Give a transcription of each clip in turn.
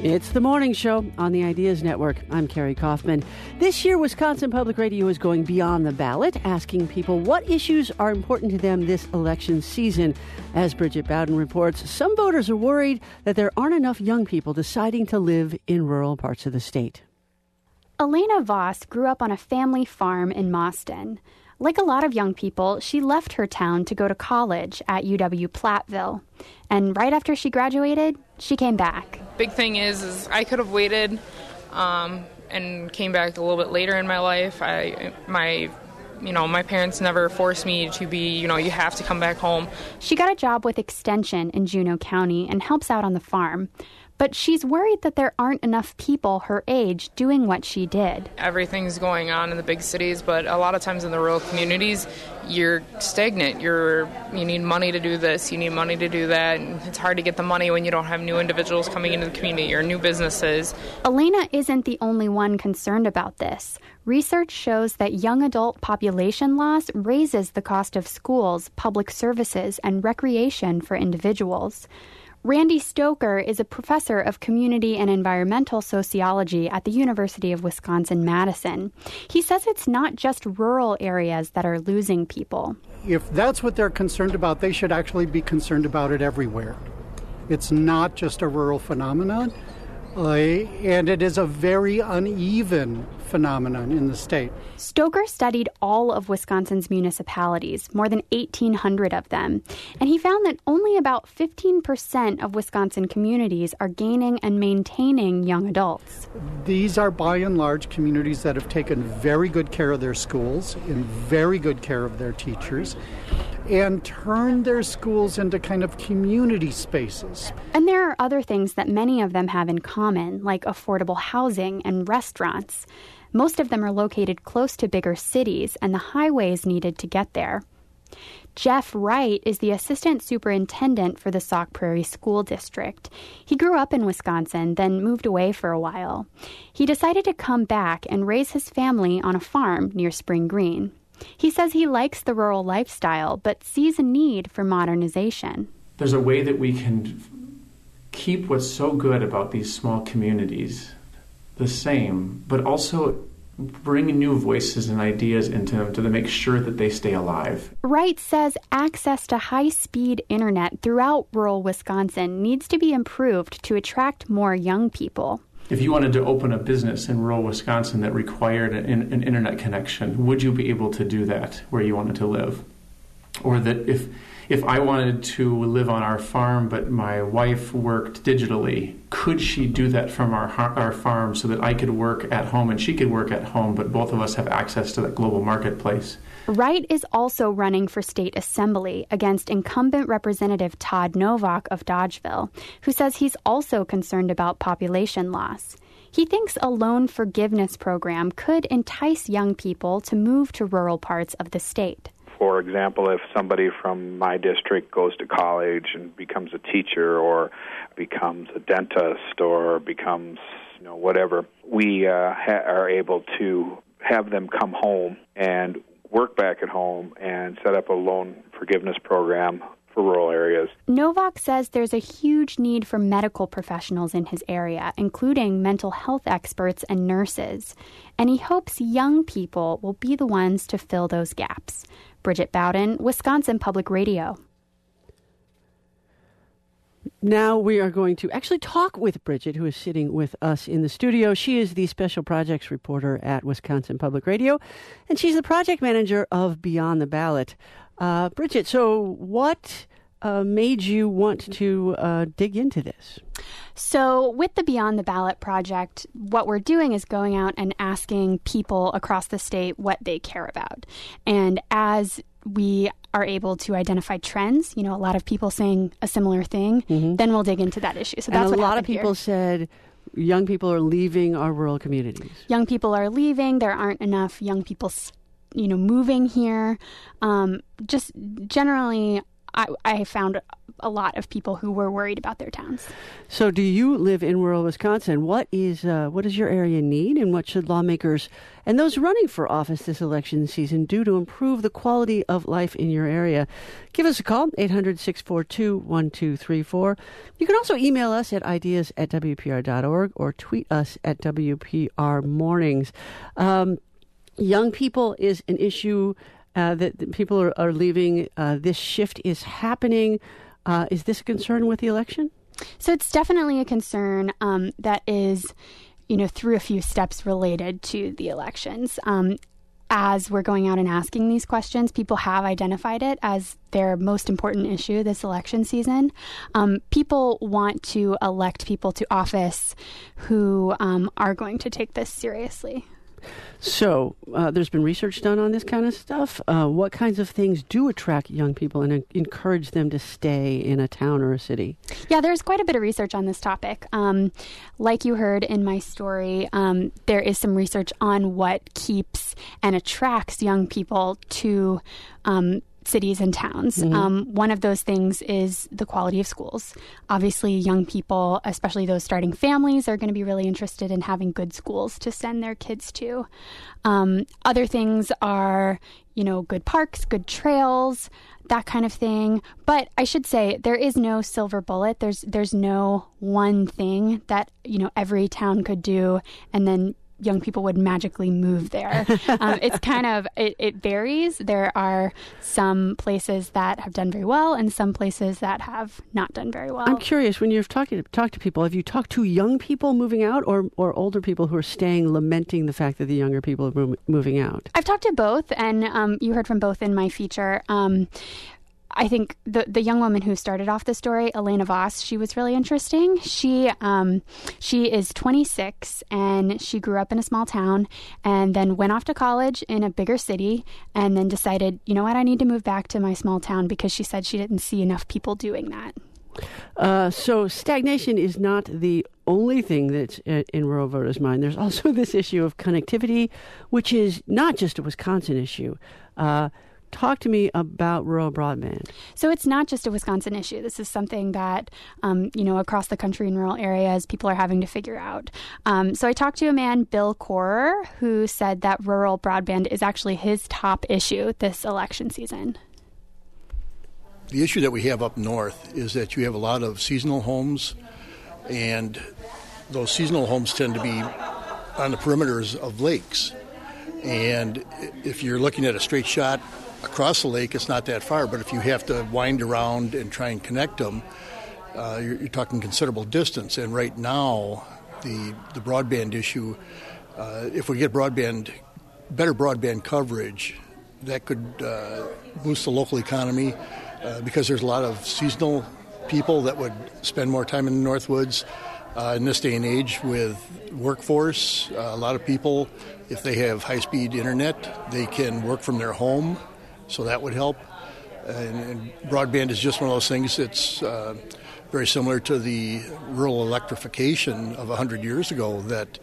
It's the morning show on the Ideas Network. I'm Carrie Kaufman. This year, Wisconsin Public Radio is going beyond the ballot, asking people what issues are important to them this election season. As Bridget Bowden reports, some voters are worried that there aren't enough young people deciding to live in rural parts of the state. Elena Voss grew up on a family farm in Mauston. Like a lot of young people, she left her town to go to college at UW-Platteville. And right after she graduated, she came back. Big thing is I could have waited and came back a little bit later in my life. My parents never forced me to be, you have to come back home. She got a job with Extension in Juneau County and helps out on the farm. But she's worried that there aren't enough people her age doing what she did. Everything's going on in the big cities, but a lot of times in the rural communities, you're stagnant. You need money to do this, you need money to do that. And it's hard to get the money when you don't have new individuals coming into the community or new businesses. Elena isn't the only one concerned about this. Research shows that young adult population loss raises the cost of schools, public services, and recreation for individuals. Randy Stoker is a professor of community and environmental sociology at the University of Wisconsin-Madison. He says it's not just rural areas that are losing people. If that's what they're concerned about, they should actually be concerned about it everywhere. It's not just a rural phenomenon, and it is a very uneven phenomenon in the state. Stoker studied all of Wisconsin's municipalities, more than 1,800 of them, and he found that only about 15% of Wisconsin communities are gaining and maintaining young adults. These are, by and large, communities that have taken very good care of their schools and very good care of their teachers, and turned their schools into kind of community spaces. And there are other things that many of them have in common, like affordable housing and restaurants. Most of them are located close to bigger cities and the highways needed to get there. Jeff Wright is the assistant superintendent for the Sauk Prairie School District. He grew up in Wisconsin, then moved away for a while. He decided to come back and raise his family on a farm near Spring Green. He says he likes the rural lifestyle, but sees a need for modernization. There's a way that we can keep what's so good about these small communities the same, but also bring new voices and ideas into them to make sure that they stay alive. Wright says access to high-speed internet throughout rural Wisconsin needs to be improved to attract more young people. If you wanted to open a business in rural Wisconsin that required an internet connection, would you be able to do that where you wanted to live? Or that if I wanted to live on our farm but my wife worked digitally, could she do that from our farm so that I could work at home and she could work at home, but both of us have access to that global marketplace? Wright is also running for state assembly against incumbent Representative Todd Novak of Dodgeville, who says he's also concerned about population loss. He thinks a loan forgiveness program could entice young people to move to rural parts of the state. For example, if somebody from my district goes to college and becomes a teacher or becomes a dentist or becomes, whatever, we are able to have them come home and work back at home and set up a loan forgiveness program for rural areas. Novak says there's a huge need for medical professionals in his area, including mental health experts and nurses. And he hopes young people will be the ones to fill those gaps. Bridget Bowden, Wisconsin Public Radio. Now we are going to actually talk with Bridget, who is sitting with us in the studio. She is the special projects reporter at Wisconsin Public Radio, and she's the project manager of Beyond the Ballot. Bridget, so what made you want to dig into this? So with the Beyond the Ballot project, what we're doing is going out and asking people across the state what they care about. And as we are able to identify trends, a lot of people saying a similar thing, then we'll dig into that issue. So that's what happened here. A lot of people said young people are leaving our rural communities. Young people are leaving. There aren't enough young people moving here. Just generally, I found a lot of people who were worried about their towns. So do you live in rural Wisconsin? What does your area need, and what should lawmakers and those running for office this election season do to improve the quality of life in your area? Give us a call, 800-642-1234. You can also email us at ideas@wpr.org or tweet us at WPR Mornings. Young people is an issue that people are leaving. This shift is happening. Is this a concern with the election? So it's definitely a concern that is, through a few steps related to the elections. As we're going out and asking these questions, people have identified it as their most important issue this election season. People want to elect people to office who are going to take this seriously. So there's been research done on this kind of stuff. What kinds of things do attract young people and encourage them to stay in a town or a city? Yeah, there's quite a bit of research on this topic. Like you heard in my story, there is some research on what keeps and attracts young people to cities and towns. Mm-hmm. One of those things is the quality of schools. Obviously, young people, especially those starting families, are going to be really interested in having good schools to send their kids to. Other things are, good parks, good trails, that kind of thing. But I should say there is no silver bullet. There's no one thing that, every town could do and then young people would magically move there. It's kind of, it varies. There are some places that have done very well and some places that have not done very well. I'm curious, when you've talked to people, have you talked to young people moving out or older people who are staying, lamenting the fact that the younger people are moving out? I've talked to both, and you heard from both in my feature. I think the young woman who started off the story, Elena Voss, she was really interesting. She is 26 and she grew up in a small town and then went off to college in a bigger city and then decided, I need to move back to my small town because she said she didn't see enough people doing that. So stagnation is not the only thing that's in rural voters' mind. There's also this issue of connectivity, which is not just a Wisconsin issue. Talk to me about rural broadband. So it's not just a Wisconsin issue. This is something that, across the country in rural areas, people are having to figure out. So I talked to a man, Bill Corer, who said that rural broadband is actually his top issue this election season. The issue that we have up north is that you have a lot of seasonal homes, and those seasonal homes tend to be on the perimeters of lakes. And if you're looking at a straight shot across the lake, it's not that far, but if you have to wind around and try and connect them, you're talking considerable distance. And right now, the broadband issue, if we get better broadband coverage, that could boost the local economy because there's a lot of seasonal people that would spend more time in the Northwoods. In this day and age with workforce, a lot of people, if they have high-speed internet, they can work from their home. So that would help. And broadband is just one of those things that's very similar to the rural electrification of 100 years ago that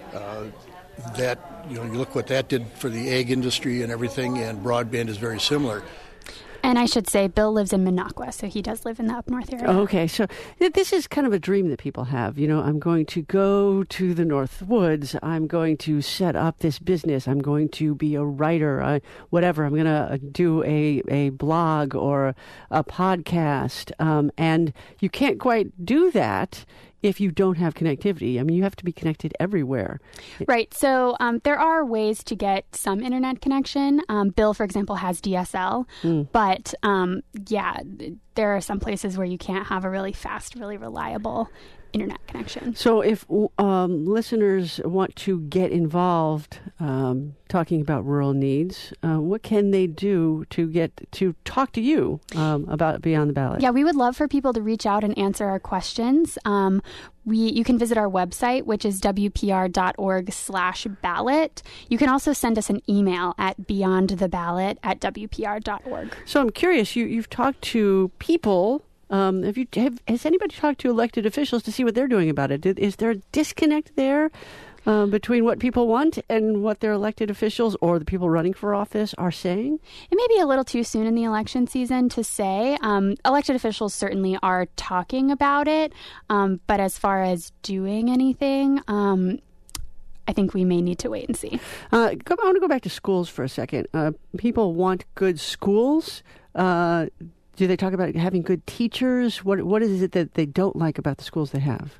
you look what that did for the ag industry and everything, and broadband is very similar. And I should say, Bill lives in Minocqua, so he does live in the up north area. Okay, so this is kind of a dream that people have. I'm going to go to the North Woods. I'm going to set up this business. I'm going to be a writer, whatever. I'm going to do a blog or a podcast. And you can't quite do that if you don't have connectivity. I mean, you have to be connected everywhere. Right. So there are ways to get some internet connection. Bill, for example, has DSL. But, there are some places where you can't have a really fast, really reliable internet connection. So if listeners want to get involved talking about rural needs, what can they do to talk to you about Beyond the Ballot? Yeah, we would love for people to reach out and answer our questions. You can visit our website, which is wpr.org/ballot. You can also send us an email at beyondtheballot@wpr.org. So I'm curious, you've talked to people. Has anybody talked to elected officials to see what they're doing about it? Is there a disconnect there? between what people want and what their elected officials or the people running for office are saying? It may be a little too soon in the election season to say. Elected officials certainly are talking about it, but as far as doing anything, I think we may need to wait and see. I want to go back to schools for a second. People want good schools. Do they talk about having good teachers? What is it that they don't like about the schools they have?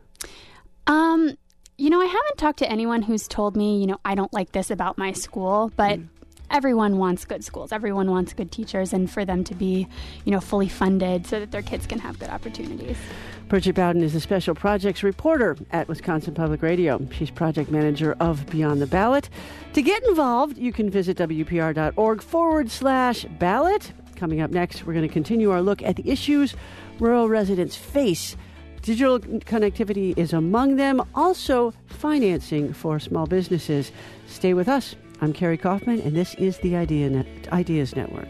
I haven't talked to anyone who's told me, I don't like this about my school, but everyone wants good schools. Everyone wants good teachers and for them to be, fully funded so that their kids can have good opportunities. Bridget Bowden is a special projects reporter at Wisconsin Public Radio. She's project manager of Beyond the Ballot. To get involved, you can visit WPR.org/ballot. Coming up next, we're going to continue our look at the issues rural residents face. Digital connectivity is among them, also financing for small businesses. Stay with us. I'm Carrie Kaufman, and this is the Ideas Network.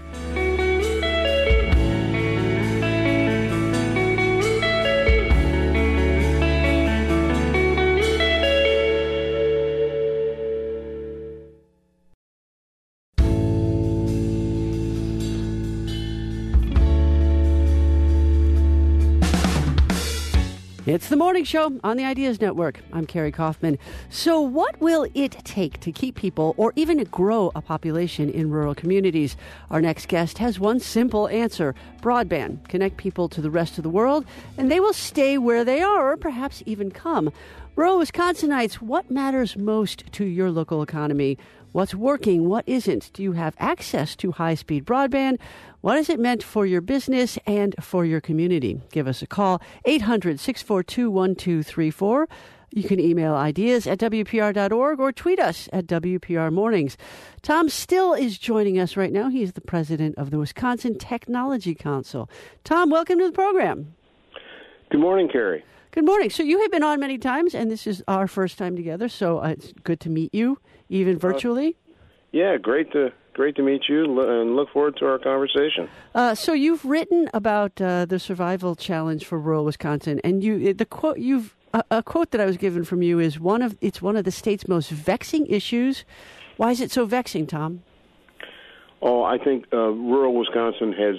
It's the morning show on the Ideas Network. I'm Carrie Kaufman. So what will it take to keep people or even grow a population in rural communities? Our next guest has one simple answer. Broadband. Connect people to the rest of the world, and they will stay where they are or perhaps even come. Rural Wisconsinites, what matters most to your local economy? What's working? What isn't? Do you have access to high-speed broadband? What is it meant for your business and for your community? Give us a call, 800-642-1234. You can email ideas at WPR.org or tweet us at WPR Mornings. Tom Still is joining us right now. He's the president of the Wisconsin Technology Council. Tom, welcome to the program. Good morning, Carrie. Good morning. So you have been on many times, and this is our first time together, so it's good to meet you, even virtually. Yeah, great to meet you, and look forward to our conversation. So you've written about the survival challenge for rural Wisconsin, and a quote that I was given from you is it's one of the state's most vexing issues. Why is it so vexing, Tom? Oh, I think rural Wisconsin has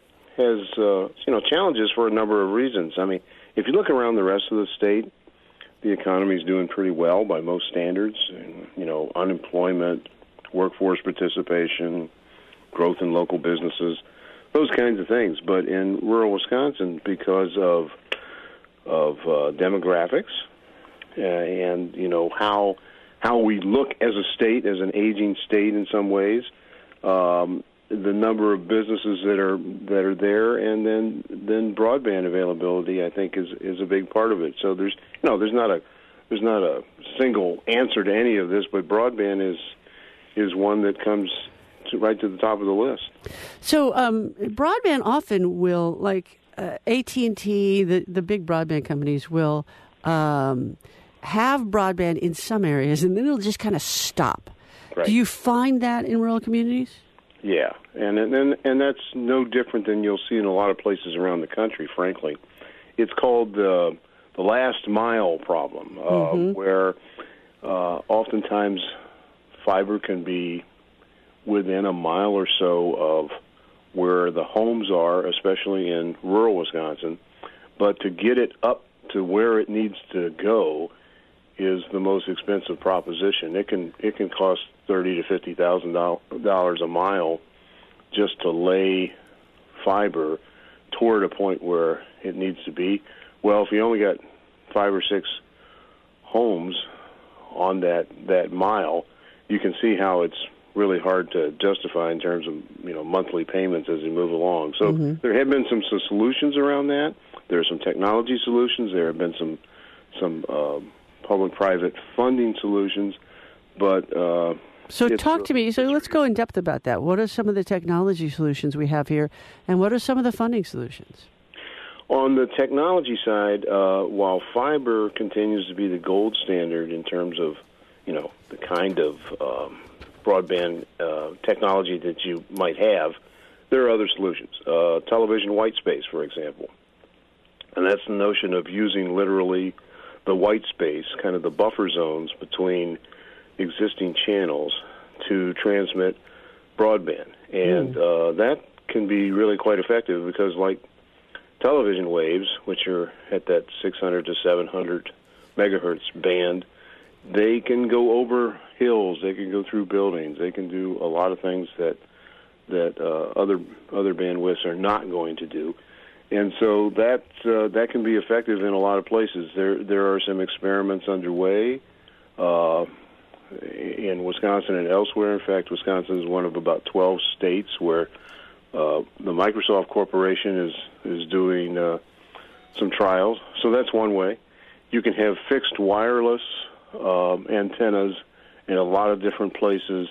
challenges for a number of reasons. I mean, if you look around the rest of the state, the economy is doing pretty well by most standards. Unemployment, workforce participation, growth in local businesses, those kinds of things. But in rural Wisconsin, because of demographics and how we look as a state, as an aging state in some ways, the number of businesses that are there, and then broadband availability, I think, is a big part of it. So there's not a single answer to any of this, but broadband is one that comes right to the top of the list. So broadband often will, like AT&T, the big broadband companies will have broadband in some areas, and then it'll just kind of stop. Right. Do you find that in rural communities? Yeah, and that's no different than you'll see in a lot of places around the country, frankly. It's called the last mile problem, where oftentimes fiber can be within a mile or so of where the homes are, especially in rural Wisconsin, but to get it up to where it needs to go is the most expensive proposition. It can cost $30,000 to $50,000 a mile just to lay fiber toward a point where it needs to be. Well, if you only got 5 or 6 homes on that mile, you can see how it's really hard to justify in terms of monthly payments as you move along. So there have been some solutions around that. There are some technology solutions. There have been some public-private funding solutions, but so talk to me. So let's go in depth about that. What are some of the technology solutions we have here, and what are some of the funding solutions? On the technology side, while fiber continues to be the gold standard in terms of the kind of broadband technology that you might have, there are other solutions. Television white space, for example, and that's the notion of using literally the white space, kind of the buffer zones between existing channels to transmit broadband. And that can be really quite effective because, like television waves, which are at that 600 to 700 megahertz band, they can go over hills, they can go through buildings, they can do a lot of things that other bandwidths are not going to do. And so that can be effective in a lot of places. There are some experiments underway in Wisconsin and elsewhere. In fact, Wisconsin is one of about 12 states where the Microsoft Corporation is doing some trials. So that's one way. You can have fixed wireless antennas in a lot of different places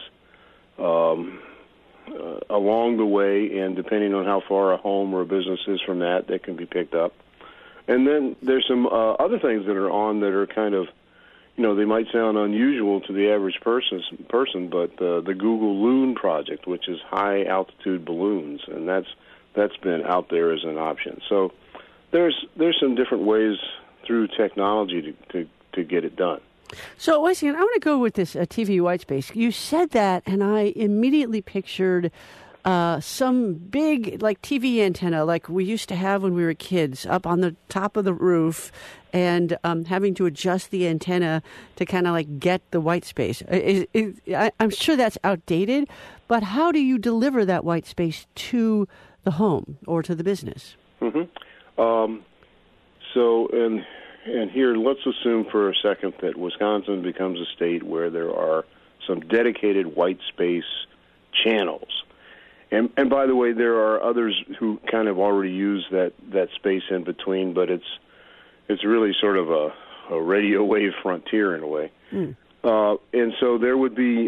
along the way, and depending on how far a home or a business is from that, they can be picked up. And then there's some other things that are on that are kind of, they might sound unusual to the average person, but the Google Loon project, which is high altitude balloons, and that's been out there as an option. So there's some different ways through technology to get it done. So, wait a second, I want to go with this TV white space. You said that, and I immediately pictured some big, like, TV antenna, like we used to have when we were kids, up on the top of the roof, and having to adjust the antenna to kind of, like, get the white space. I'm sure that's outdated, but how do you deliver that white space to the home or to the business? Mm-hmm. And here, let's assume for a second that Wisconsin becomes a state where there are some dedicated white space channels. And by the way, there are others who kind of already use that space in between, but it's really sort of a radio wave frontier in a way. And so there would be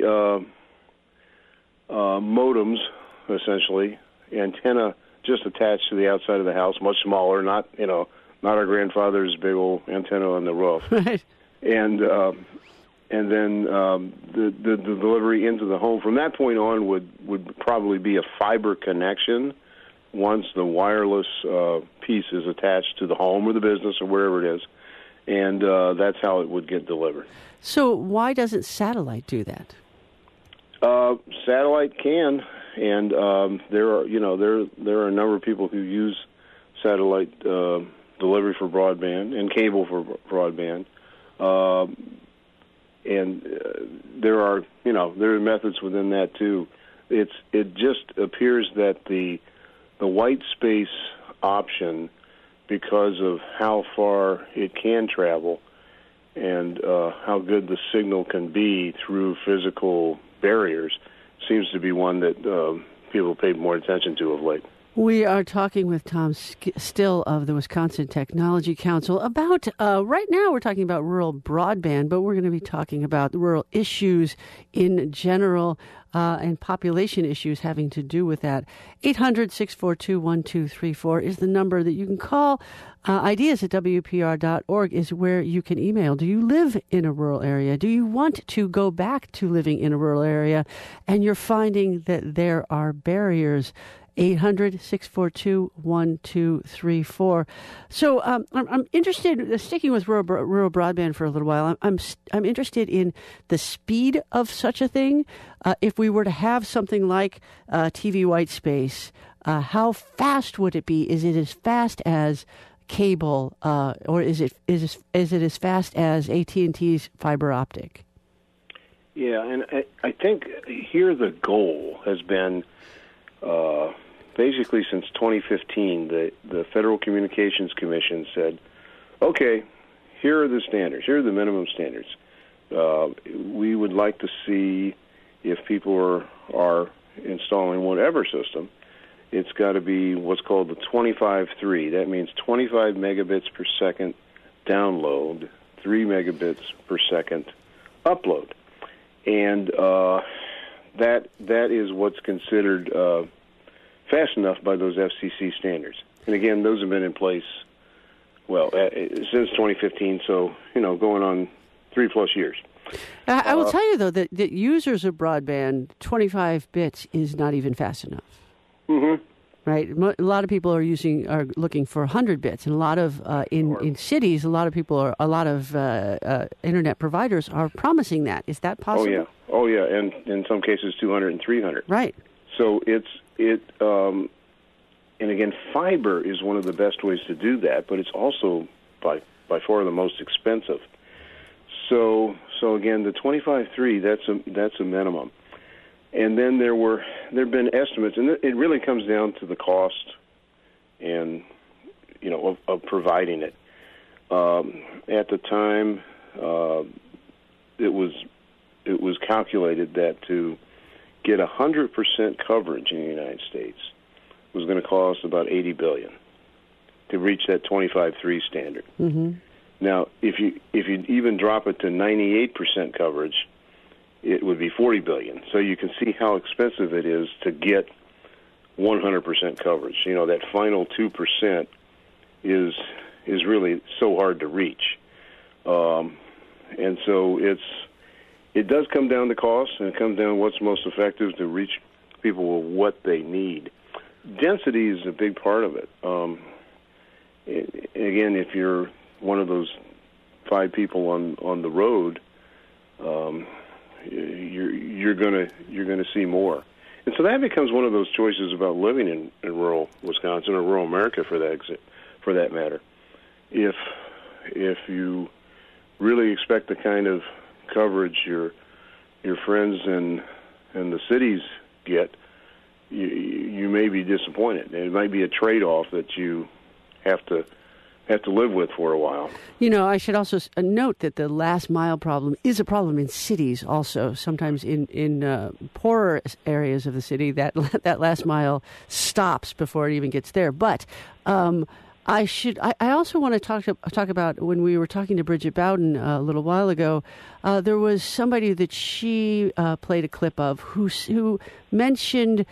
modems, essentially, antenna just attached to the outside of the house, much smaller, not our grandfather's big old antenna on the roof. Right. And then the delivery into the home from that point on would probably be a fiber connection once the wireless piece is attached to the home or the business or wherever it is, and that's how it would get delivered. So why doesn't satellite do that? Satellite can, and there are a number of people who use satellite delivery for broadband and cable for broadband, and there are methods within that too. It just appears that the white space option, because of how far it can travel and how good the signal can be through physical barriers, seems to be one that people pay more attention to of late. We are talking with Tom Still of the Wisconsin Technology Council about, right now we're talking about rural broadband, but we're going to be talking about rural issues in general and population issues having to do with that. 800-642-1234 is the number that you can call. Ideas at WPR.org is where you can email. Do you live in a rural area? Do you want to go back to living in a rural area? And you're finding that there are barriers. 800-642-1234. So I'm interested, sticking with rural broadband for a little while, I'm interested in the speed of such a thing. If we were to have something like TV white space, how fast would it be? Is it as fast as cable, or is it as fast as AT&T's fiber optic? Yeah, and I think here the goal has been basically since 2015, the Federal Communications Commission said, okay, here are the standards, here are the minimum standards. We would like to see if people are installing whatever system, it's got to be what's called the 25/3. That means 25 megabits per second download, 3 megabits per second upload. And that is what's considered fast enough by those FCC standards. And again, those have been in place, since 2015, so, going on 3+ years. I will tell you, though, that users of broadband, 25 bits is not even fast enough. Mm-hmm. Right, a lot of people are looking for 100 bits, and a lot of in cities, a lot of internet providers are promising that. Is that possible? Oh yeah, and in some cases 200 and 300. Right. So and again, fiber is one of the best ways to do that, but it's also by far the most expensive. So again, the 25.3, that's a minimum. And then there have been estimates, and it really comes down to the cost and of providing it. At the time, it was calculated that to get 100% coverage in the United States was going to cost about $80 billion to reach that 25.3 standard. Mm-hmm. Now, if you even drop it to 98% coverage, it would be $40 billion. So you can see how expensive it is to get 100% coverage. That final 2% is really so hard to reach, and so it does come down to cost, and it comes down to what's most effective to reach people with what they need. Density is a big part of it. Again, if you're one of those 5 people on the road, you're gonna see more, and so that becomes one of those choices about living in rural Wisconsin or rural America for that matter. If you really expect the kind of coverage your friends and the cities get, you may be disappointed. It might be a trade-off that you have to live with for a while. I should also note that the last mile problem is a problem in cities also. Sometimes in poorer areas of the city, that last mile stops before it even gets there. But I also want to talk about when we were talking to Bridget Bowden a little while ago. There was somebody that she played a clip of who mentioned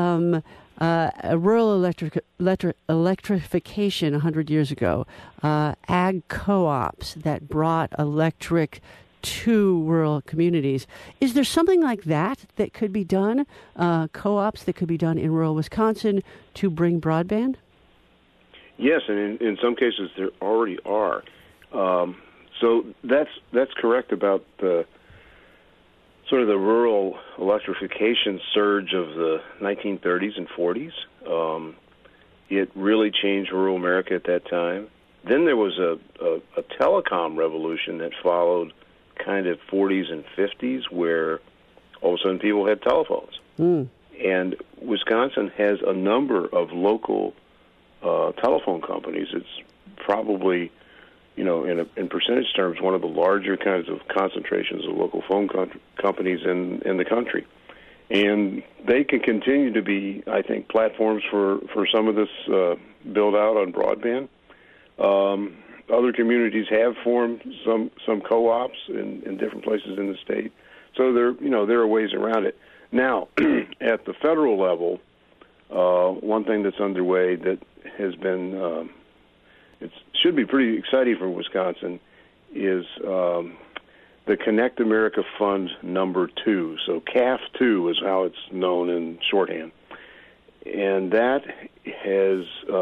rural electrification 100 years ago, ag co-ops that brought electric to rural communities. Is there something like that could be done, co-ops that could be done in rural Wisconsin to bring broadband? Yes, and in some cases there already are. So that's correct about the sort of the rural electrification surge of the 1930s and 40s. It really changed rural America at that time. Then there was a telecom revolution that followed kind of 40s and 50s where all of a sudden people had telephones. Mm. And Wisconsin has a number of local telephone companies. It's probably, in percentage terms, one of the larger kinds of concentrations of local phone companies in the country. And they can continue to be, I think, platforms for some of this build-out on broadband. Other communities have formed some co-ops in different places in the state. So there are ways around it. Now, at the federal level, one thing that's underway that has been it should be pretty exciting for Wisconsin is the Connect America Fund number 2. So CAF2 is how it's known in shorthand, and that has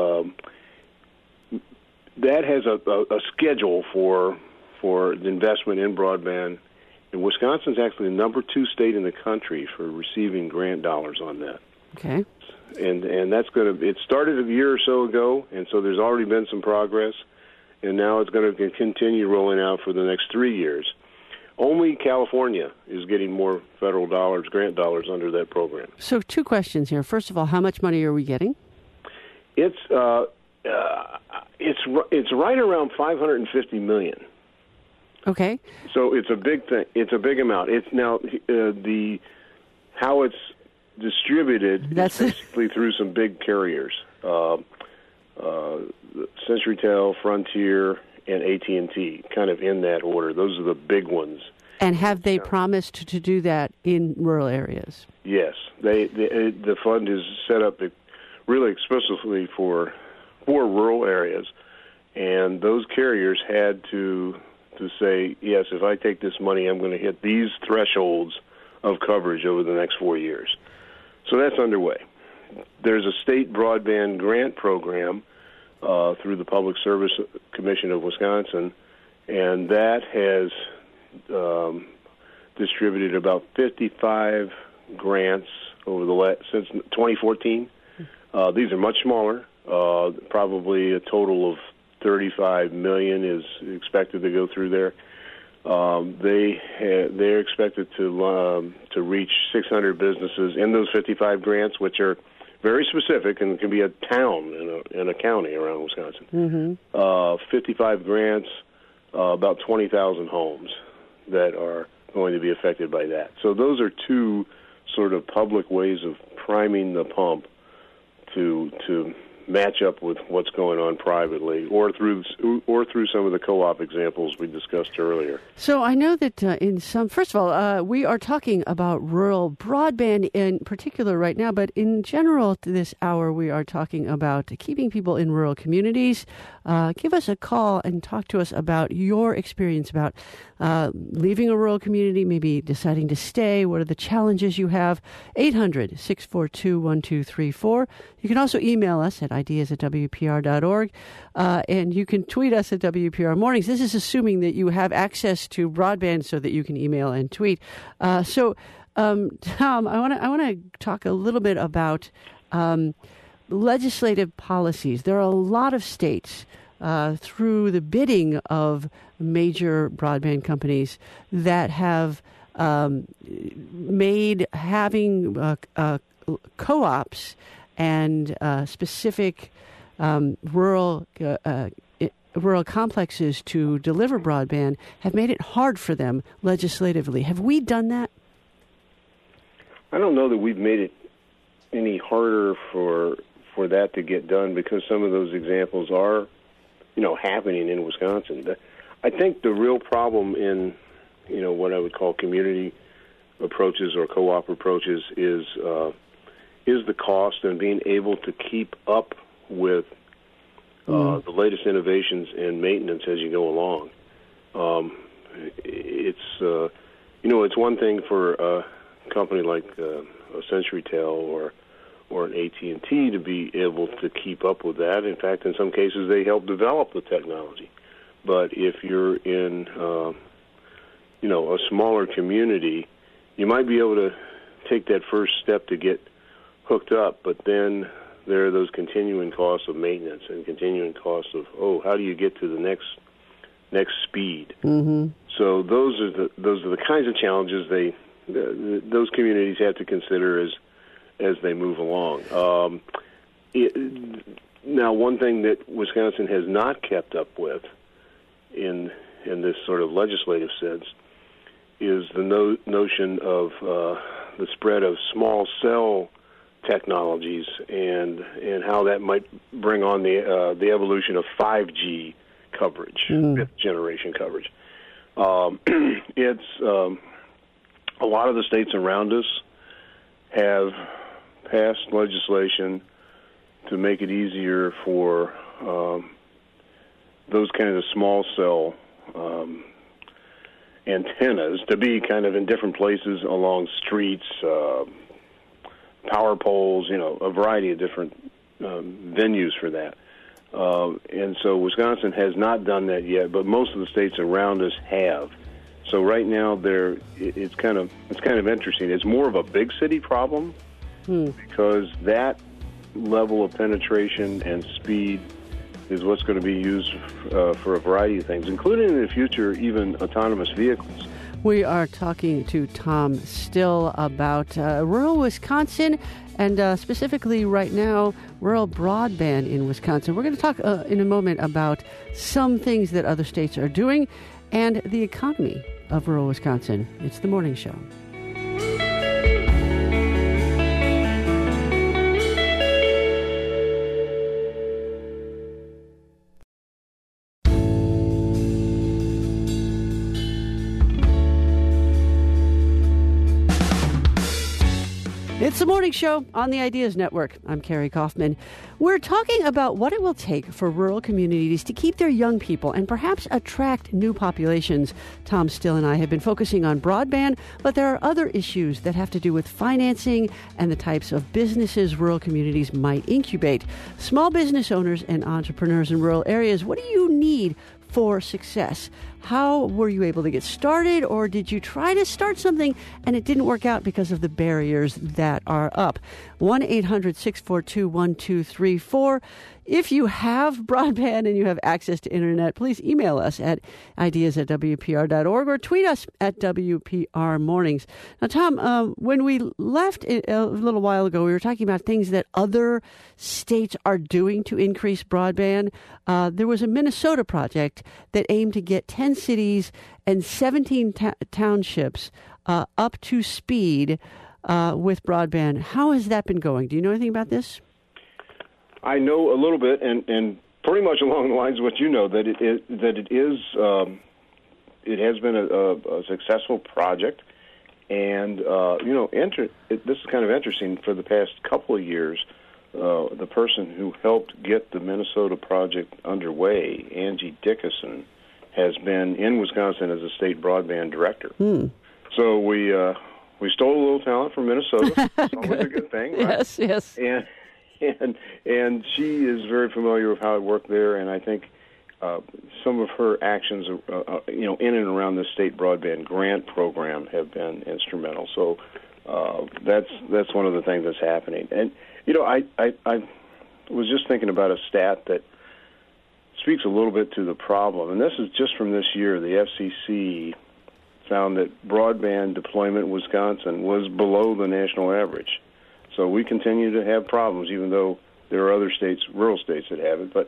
a schedule for the investment in broadband. And Wisconsin's actually the number 2 state in the country for receiving grant dollars on that. Okay. And that's it started a year or so ago, and so there's already been some progress, and now it's going to continue rolling out for the next 3 years. Only California is getting more federal dollars, grant dollars, under that program. So 2 questions here. First of all, how much money are we getting? It's right around $550 million. Okay. So it's a big thing. It's a big amount. It's now how it's distributed is basically through some big carriers, CenturyTel, Frontier, and AT&T, kind of in that order. Those are the big ones. And have they promised to do that in rural areas? Yes. The fund is set up really explicitly for rural areas, and those carriers had to say, yes, if I take this money, I'm going to hit these thresholds of coverage over the next 4 years. So that's underway. there's a state broadband grant program through the Public Service Commission of Wisconsin, and that has distributed about 55 grants over since 2014. These are much smaller. Probably a total of $35 million is expected to go through there. They're expected to reach 600 businesses in those 55 grants, which are very specific and can be a town in a county around Wisconsin. 55 grants, about 20,000 homes that are going to be affected by that. So those are two sort of public ways of priming the pump to match up with what's going on privately, or through some of the co-op examples we discussed earlier. So I know that first of all, we are talking about rural broadband in particular right now, but in general this hour we are talking about keeping people in rural communities. Give us a call and talk to us about your experience about leaving a rural community, maybe deciding to stay. What are the challenges you have? 800-642-1234. You can also email us at ideas@wpr.org, and you can tweet us at WPR Mornings. This is assuming that you have access to broadband so that you can email and tweet. Tom, I want to talk a little bit about legislative policies. There are a lot of states through the bidding of major broadband companies that have made having co-ops and specific rural complexes to deliver broadband have made it hard for them legislatively. Have we done that? I don't know that we've made it any harder for that to get done, because some of those examples are, happening in Wisconsin. I think the real problem in, what I would call community approaches or co-op approaches is the cost and being able to keep up with the latest innovations and maintenance as you go along. It's one thing for a company like a CenturyTel or an AT&T to be able to keep up with that. In fact, in some cases, they help develop the technology. But if you're in, a smaller community, you might be able to take that first step to get hooked up, but then there are those continuing costs of maintenance and continuing costs of, how do you get to the next speed? Mm-hmm. So those are the kinds of challenges those communities have to consider as they move along. Now, one thing that Wisconsin has not kept up with in this sort of legislative sense is the notion of the spread of small cell technologies and how that might bring on the evolution of 5G coverage, fifth generation coverage. It's a lot of the states around us have passed legislation to make it easier for those kinds of small cell antennas to be kind of in different places along streets, power poles, a variety of different venues for that. And so Wisconsin has not done that yet, but most of the states around us have. So right now, it's kind of interesting. It's more of a big city problem because that level of penetration and speed is what's going to be used for a variety of things, including in the future even autonomous vehicles. We are talking to Tom Still about rural Wisconsin and specifically right now, rural broadband in Wisconsin. We're going to talk in a moment about some things that other states are doing and the economy of rural Wisconsin. It's The Morning Show. It's The the Morning Show on the Ideas Network. I'm Carrie Kaufman. We're talking about what it will take for rural communities to keep their young people and perhaps attract new populations. Tom Still and I have been focusing on broadband, but there are other issues that have to do with financing and the types of businesses rural communities might incubate. Small business owners and entrepreneurs in rural areas, what do you need for success? How were you able to get started, or did you try to start something and it didn't work out because of the barriers that are up? 1-800-642-1234. If you have broadband and you have access to internet, please email us at ideas@wpr.org or tweet us at WPR Mornings. Now, Tom, when we left a little while ago, we were talking about things that other states are doing to increase broadband. There was a Minnesota project that aimed to get 10 cities and 17 townships up to speed with broadband. How has that been going? Do you know anything about this? I know a little bit, and pretty much along the lines of what you know, that it has been a successful project, and this is kind of interesting. For the past couple of years, the person who helped get the Minnesota project underway, Angie Dickinson, has been in Wisconsin as a state broadband director. So we stole a little talent from Minnesota. It's always a good thing, right? Yes. And she is very familiar with how it worked there, and I think some of her actions, in and around the state broadband grant program, have been instrumental. So that's one of the things that's happening. And I was just thinking about a stat that speaks a little bit to the problem, and this is just from this year. The FCC found that broadband deployment in Wisconsin was below the national average. So we continue to have problems, even though there are other states, rural states, that have it. But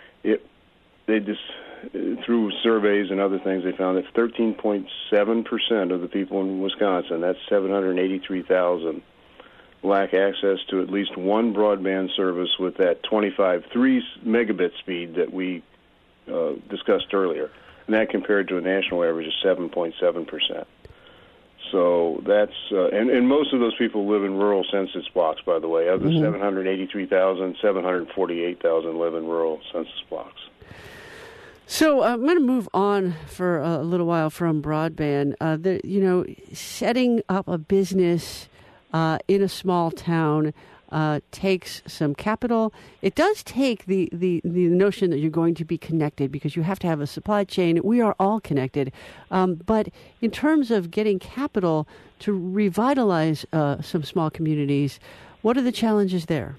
through surveys and other things, they found that 13.7% of the people in Wisconsin, that's 783,000, lack access to at least one broadband service with that 3 megabit speed that we discussed earlier. And that compared to a national average of 7.7%. So that's, and most of those people live in rural census blocks, by the way. Of the 783,000, 748,000 live in rural census blocks. So I'm going to move on for a little while from broadband. Setting up a business in a small town takes some capital. It does take the notion that you're going to be connected, because you have to have a supply chain. We are all connected. But in terms of getting capital to revitalize some small communities, what are the challenges there?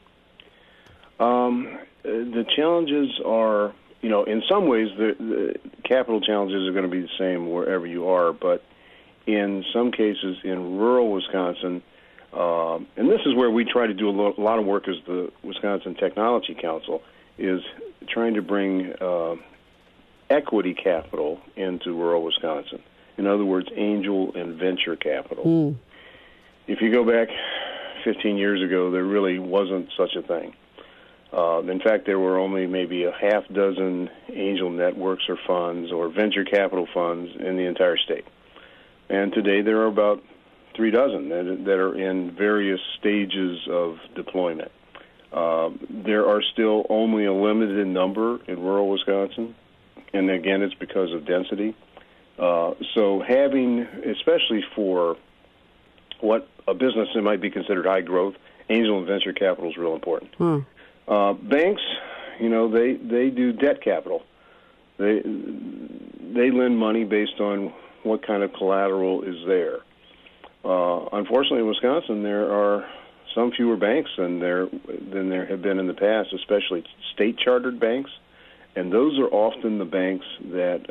The challenges are, in some ways, the capital challenges are going to be the same wherever you are. But in some cases, in rural Wisconsin, and this is where we try to do a lot of work as the Wisconsin Technology Council, is trying to bring equity capital into rural Wisconsin. In other words, angel and venture capital. If you go back 15 years ago, there really wasn't such a thing. In fact, there were only maybe a half dozen angel networks or funds or venture capital funds in the entire state. And today there are about 3 dozen that are in various stages of deployment. There are still only a limited number in rural Wisconsin, and again, it's because of density. So having, especially for what a business that might be considered high growth, angel and venture capital is real important. Banks, they do debt capital. They lend money based on what kind of collateral is there. Unfortunately, in Wisconsin, there are some fewer banks than there have been in the past, especially state-chartered banks, and those are often the banks that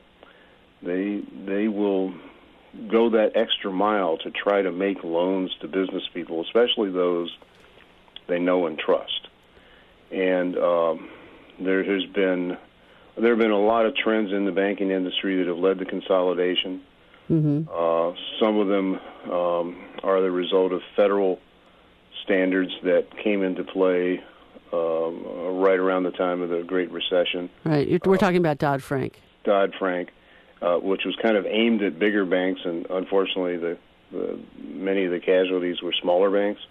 they will go that extra mile to try to make loans to business people, especially those they know and trust. And there have been a lot of trends in the banking industry that have led to consolidation. Some of them are the result of federal standards that came into play right around the time of the Great Recession. Right. We're talking about Dodd-Frank. Dodd-Frank, which was kind of aimed at bigger banks, and unfortunately the many of the casualties were smaller banks,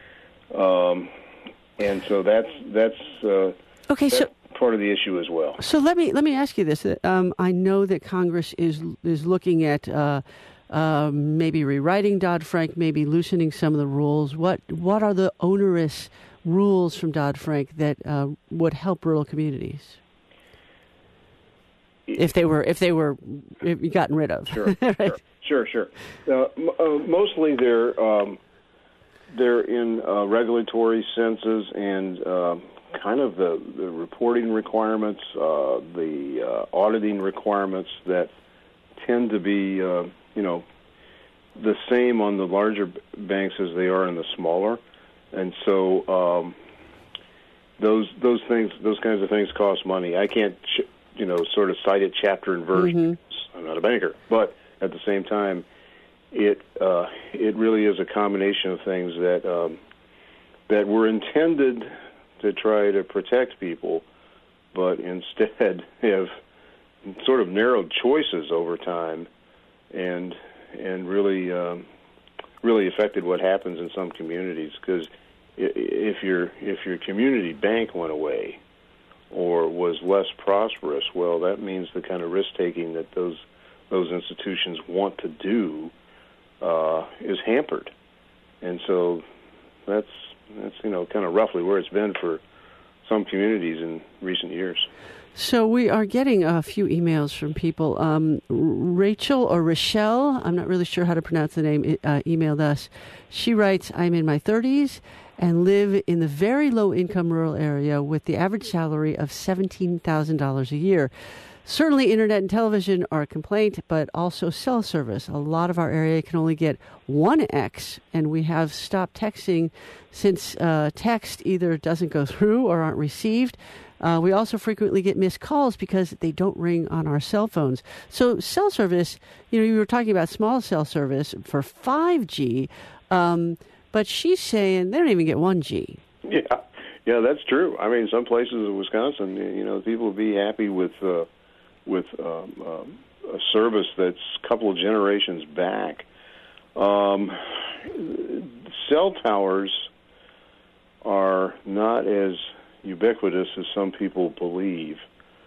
and so that's okay. So part of the issue as well. So let me ask you this. I know that Congress is looking at maybe rewriting Dodd-Frank, maybe loosening some of the rules. What are the onerous rules from Dodd-Frank that would help rural communities if they were gotten rid of? Sure, right? sure. Mostly they're in regulatory senses and kind of the reporting requirements, the auditing requirements that tend to be the same on the larger banks as they are in the smaller, and so those kinds of things cost money. I can't sort of cite it chapter and verse. Mm-hmm. I'm not a banker, but at the same time, it really is a combination of things that were intended to try to protect people, but instead have sort of narrowed choices over time, and really affected what happens in some communities. Because if your community bank went away or was less prosperous, well, that means the kind of risk taking that those institutions want to do is hampered, and so that's kind of roughly where it's been for some communities in recent years. So we are getting a few emails from people. Rachel or Rochelle, I'm not really sure how to pronounce the name, emailed us. She writes, I'm in my 30s and live in the very low-income rural area with the average salary of $17,000 a year. Certainly internet and television are a complaint, but also cell service. A lot of our area can only get 1X, and we have stopped texting since text either doesn't go through or aren't received. We also frequently get missed calls because they don't ring on our cell phones. So cell service, you were talking about small cell service for 5G, but she's saying they don't even get 1G. Yeah, that's true. I mean, some places in Wisconsin, people would be happy with a service that's a couple of generations back. Cell towers are not as ubiquitous as some people believe.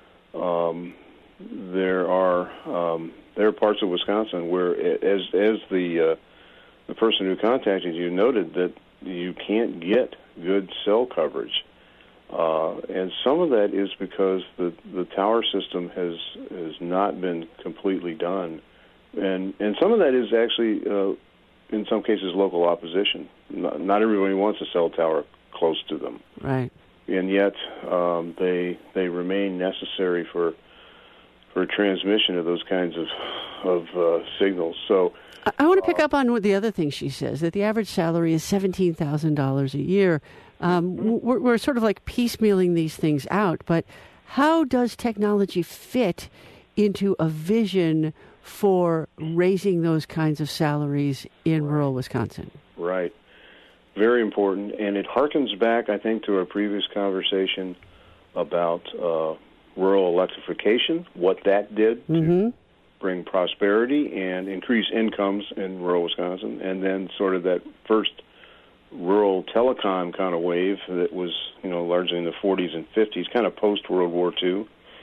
There are parts of Wisconsin where, as the person who contacted you noted, that you can't get good cell coverage. And some of that is because the tower system has not been completely done, and some of that is actually, in some cases, local opposition. Not everybody wants a cell tower close to them, right? And yet they remain necessary for transmission of those kinds of signals. So I want to pick up on the other thing she says, that the average salary is $17,000 a year. We're sort of like piecemealing these things out, but how does technology fit into a vision for raising those kinds of salaries in rural Wisconsin? Right. Very important, and it harkens back, I think, to our previous conversation about rural electrification, what that did to bring prosperity and increase incomes in rural Wisconsin, and then sort of that first rural telecom kind of wave that was, largely in the 40s and 50s, kind of post-World War II.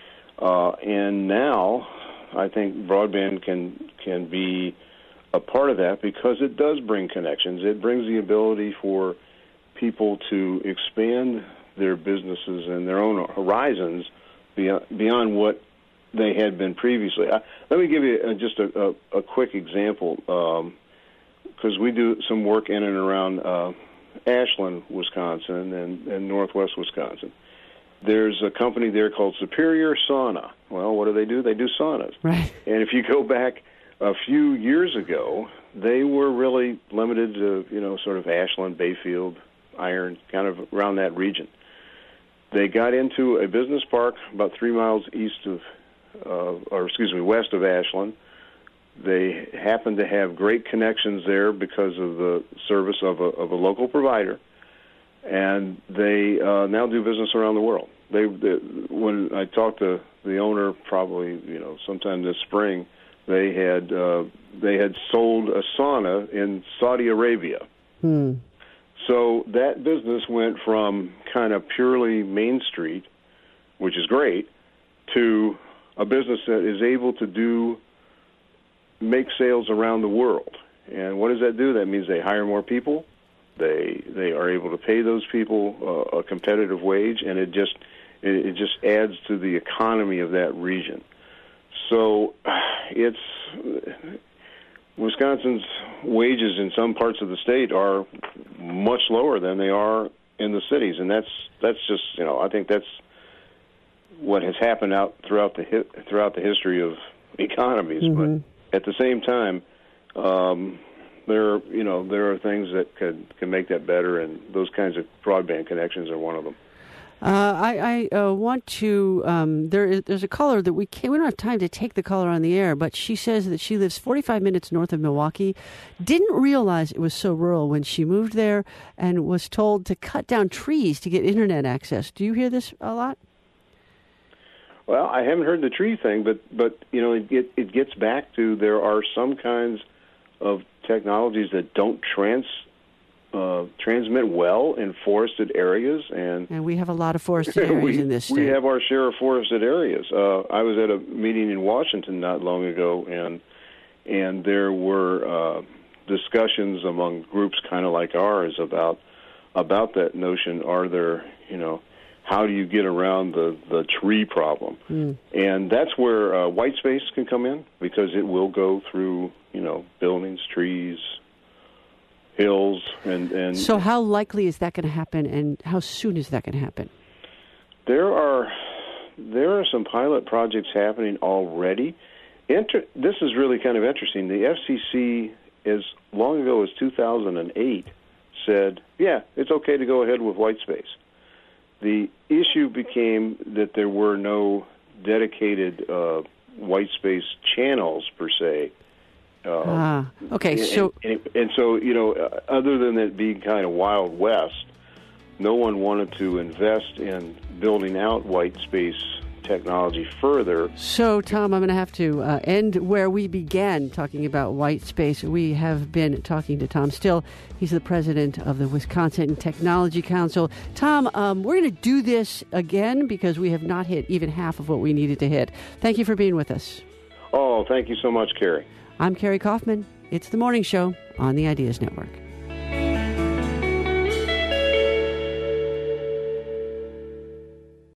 And now I think broadband can be a part of that because it does bring connections. It brings the ability for people to expand their businesses and their own horizons beyond what they had been previously. Let me give you just a quick example, because we do some work in and around Ashland, Wisconsin, and northwest Wisconsin. There's a company there called Superior Sauna. Well, what do? They do saunas. Right. And if you go back a few years ago, they were really limited to, sort of Ashland, Bayfield, Iron, kind of around that region. They got into a business park about 3 miles west of Ashland. They happen to have great connections there because of the service of a local provider, and they now do business around the world. When I talked to the owner, probably sometime this spring, They had sold a sauna in Saudi Arabia. So that business went from kind of purely Main Street, which is great, to a business that is able to make sales around the world. And what does that do? That means they hire more people. They are able to pay those people a competitive wage, and it just adds to the economy of that region. So Wisconsin's wages in some parts of the state are much lower than they are in the cities, and that's just, I think that's what has happened out throughout the history of economies. But at the same time, there are things that can make that better, and those kinds of broadband connections are one of them. I want to. There's a caller that we don't have time to take the caller on the air, but she says that she lives 45 minutes north of Milwaukee. Didn't realize it was so rural when she moved there, and was told to cut down trees to get internet access. Do you hear this a lot? Well, I haven't heard the tree thing, but it gets back to there are some kinds of technologies that don't transmit well in forested areas, and we have a lot of forested areas in this state. We have our share of forested areas. I was at a meeting in Washington not long ago, and there were discussions among groups kind of like ours about that notion. Are there, how do you get around the tree problem? And that's where white space can come in, because it will go through buildings, trees, hills, and so how likely is that going to happen, and how soon is that going to happen? There are some pilot projects happening already. This is really kind of interesting. The FCC, as long ago as 2008, said, yeah, it's okay to go ahead with white space. The issue became that there were no dedicated white space channels per se. Okay. So other than it being kind of Wild West, no one wanted to invest in building out white space technology further. So, Tom, I'm going to have to end where we began talking about white space. We have been talking to Tom Still. He's the president of the Wisconsin Technology Council. Tom, we're going to do this again because we have not hit even half of what we needed to hit. Thank you for being with us. Oh, thank you so much, Carrie. I'm Carrie Kaufman. It's The Morning Show on the Ideas Network.